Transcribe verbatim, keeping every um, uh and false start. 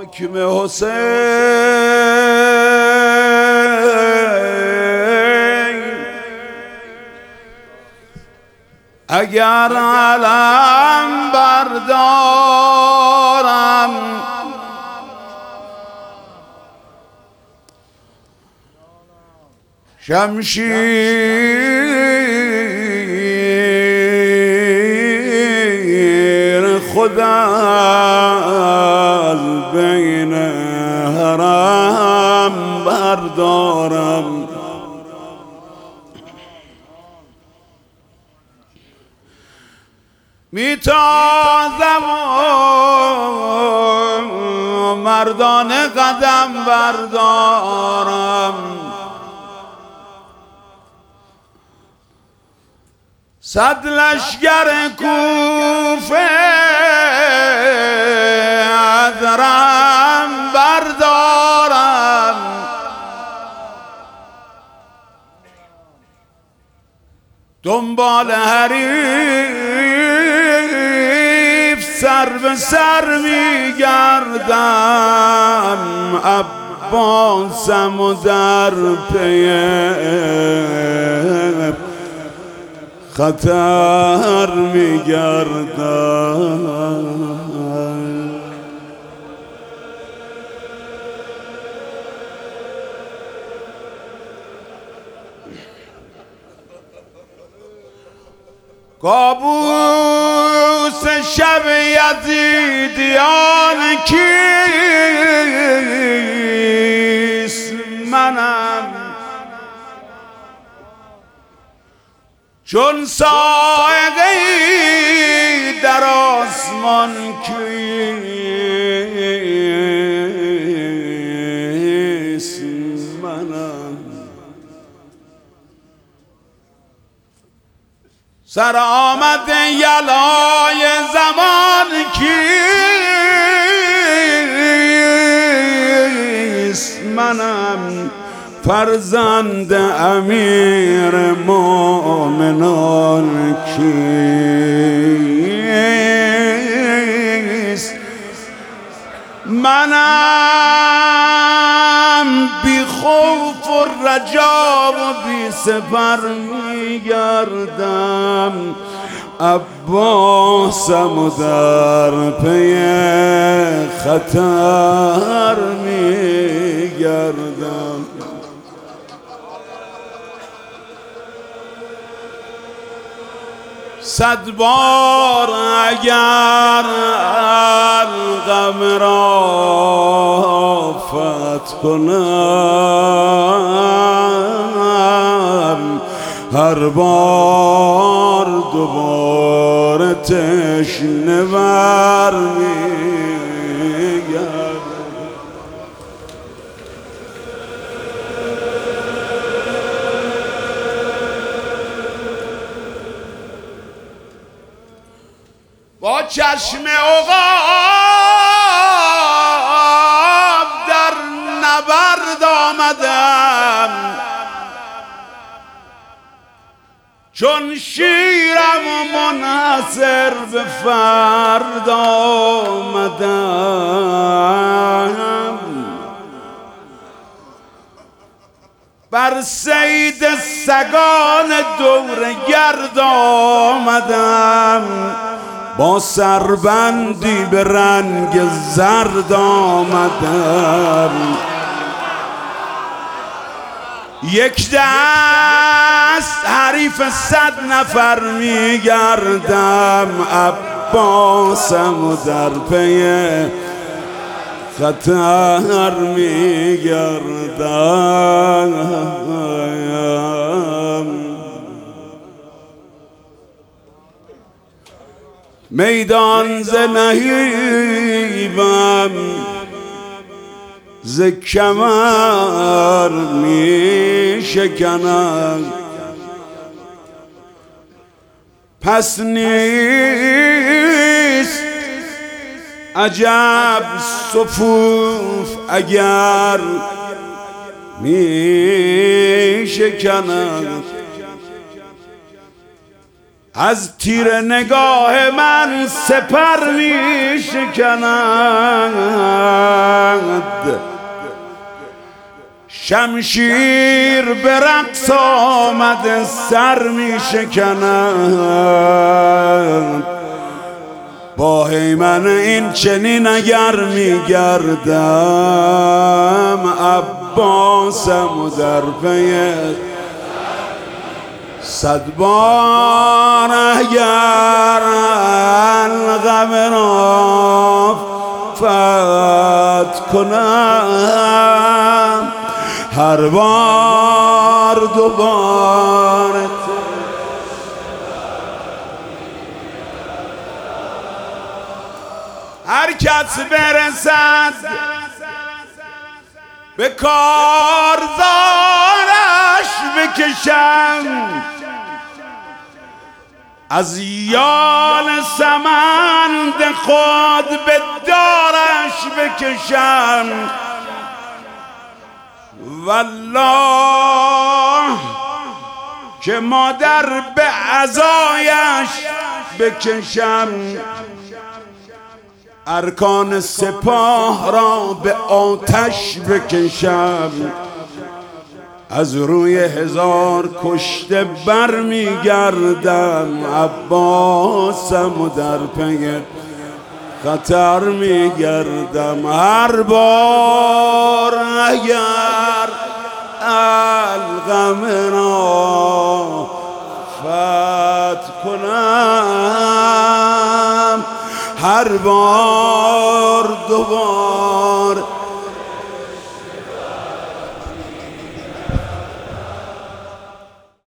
حاکم حسین اگر علم بردارم شمشیر خود از بین حرم بردارم میتازم و مردانه قدم بردارم صد لشگر کوفه از رم بردارم دنبال حریف سر به سر میگردم عباسم و در پی خطر میگردم کابوس شب یزیدیان کیست منم چون صاعقه‌ای در آسمان کیست منم سر آمد یلای زمان کیست منم فرزند امیر مومنان کیست منم بی خوف و رجا و بی سپر میگردم عباسم و در پی خطر میگردم صد بار اگر القم را فتح کنم هر بار دوباره تشنه بر میگردم با چشم عقاب در نبرد آمدم چون شیرم و منحصر به فرد آمدم بر صید سگان دور گرد آمدم با سربندی به رنگ زرد آمدم یک دست حریف صد نفر میگردم عباسم و در پی خطر میگردم میدان ز نهیبم ز کمر می شکنم پس نیست عجب صفوف اگر می شکنم از تیر نگاه من سپر می شکنم شمشیر به رقص آمده سر می شکند. با هیمن این چنین اگر می گردم عباسم در پی صد بار اگر الغم را فتح کنم هر بار دوباره هر کس برسد به کارزارش بکشم از یال سمند خود به دارش بکشم والله که مادر به عزایش بکشم ارکان سپاه را به آتش بکشم از روی هزار کشته بر می گردم عباسم و در پی خطر می گردم هر بار اگر الغم را فتح کنم هر بار دوبار